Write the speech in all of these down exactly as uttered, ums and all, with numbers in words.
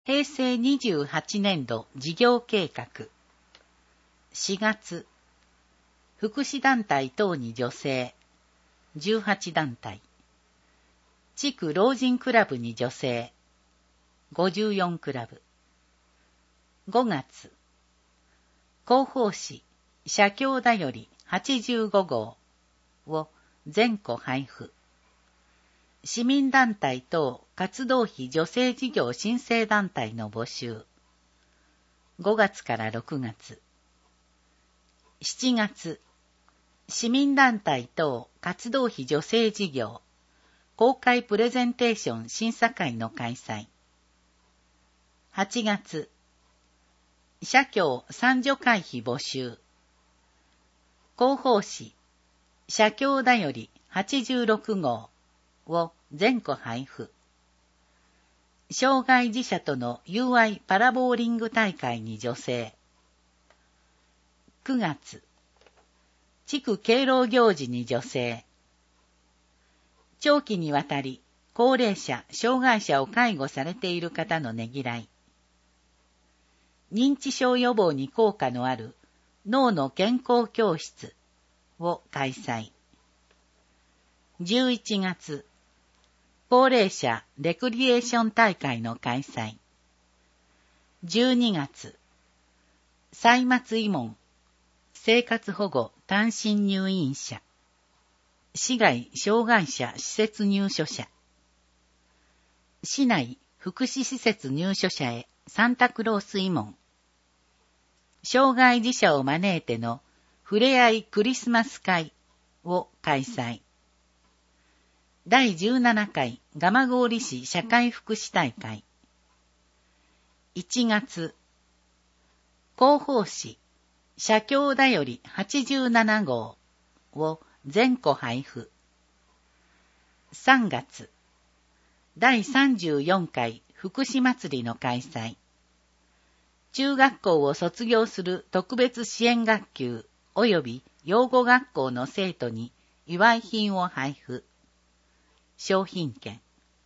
へいせいにじゅうはちねんど事業計画。しがつ、福祉団体等に助成、じゅうはちだんたい。地区老人クラブに助成、ごじゅうよんクラブ。ごがつ、広報誌、社協だよりはちじゅうごごうを全戸配布。市民団体等活動費助成事業申請団体の募集。ごがつからろくがつ。しちがつ、市民団体等活動費助成事業公開プレゼンテーション審査会の開催。はちがつ、社協参助会費募集。広報誌、社協だよりはちじゅうろくごうを全戸配布。障害児者との友愛パラボーリング大会に助成。くがつ、地区敬老行事に助成。長期にわたり高齢者、障害者を介護されている方のねぎらい。認知症予防に効果のある脳の健康教室を開催。じゅういちがつ、高齢者レクリエーション大会の開催。じゅうにがつ、歳末慰問、生活保護単身入院者、市外障害者施設入所者、市内福祉施設入所者へサンタクロース慰問、障害児者を招いてのふれあいクリスマス会を開催。だいじゅうななかい蒲郡市社会福祉大会。いちがつ、広報誌、社協だよりはちじゅうななごうを全戸配布。さんがつ、だいさんじゅうよんかい福祉祭りの開催。中学校を卒業する特別支援学級及び養護学校の生徒に祝い品を配布。商品券。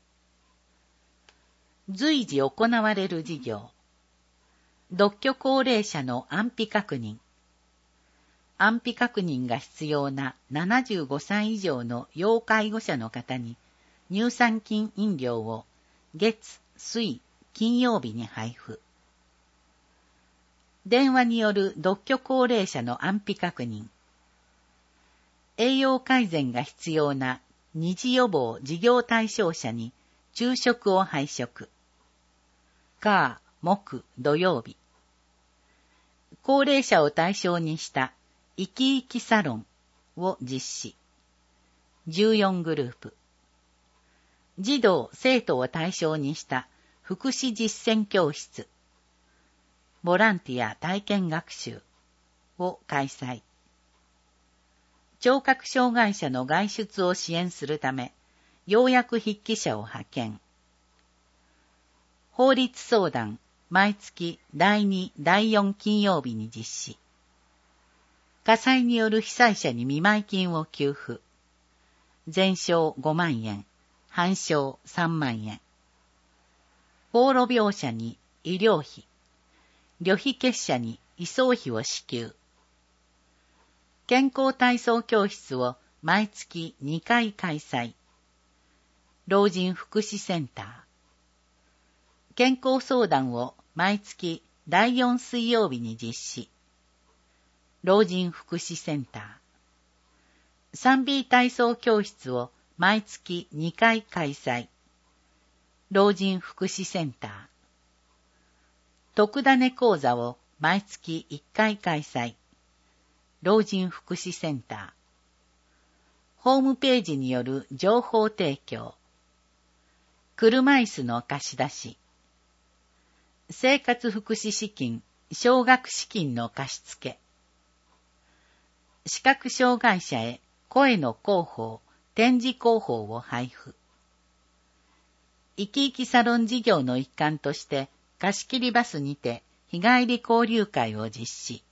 随時行われる事業。独居高齢者の安否確認。安否確認が必要なななじゅうごさい以上の要介護者の方に乳酸菌飲料を月、水、金曜日に配布。電話による独居高齢者の安否確認。栄養改善が必要な二次予防事業対象者に昼食を配食。火、木、土曜日。高齢者を対象にした生き生きサロンを実施。じゅうよんグループ。児童・生徒を対象にした福祉実践教室。ボランティア体験学習を開催。聴覚障害者の外出を支援するため、要約筆記者を派遣。法律相談、毎月だいに、だいよん金曜日に実施。火災による被災者に見舞金を給付。全焼ごまんえん、半焼さんまんえん。放浪病者に医療費。旅費結社に移送費を支給。健康体操教室を毎月にかい開催。老人福祉センター。健康相談を毎月だいよん水曜日に実施。老人福祉センター。サンビー体操教室を毎月にかい開催。老人福祉センター。特ダネ講座を毎月いっかい開催。老人福祉センター。ホームページによる情報提供。車椅子の貸し出し。生活福祉資金、奨学資金の貸付け。視覚障害者へ声の広報、展示広報を配布。生き生きサロン事業の一環として貸し切りバスにて日帰り交流会を実施。